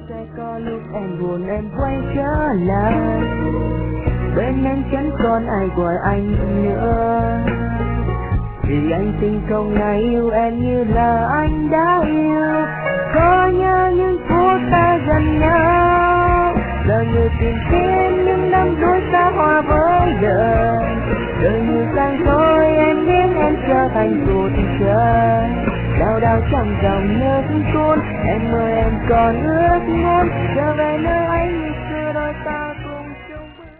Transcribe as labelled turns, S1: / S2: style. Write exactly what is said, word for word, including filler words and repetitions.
S1: Sẽ có lúc em buồn em quay trở lại, bên em chẳng còn ai gọi anh nữa. Vì anh tình không ngày yêu em như là anh đã yêu. Có nhớ những phút ta gần nhau, giờ như tìm kiếm những năm đôi xa hoa với đời. Đời như sang khói em đến em trở thành phút trời. Đau đau trong dòng nước tuôn, em ơi em còn ước muốn trở về nơi anh.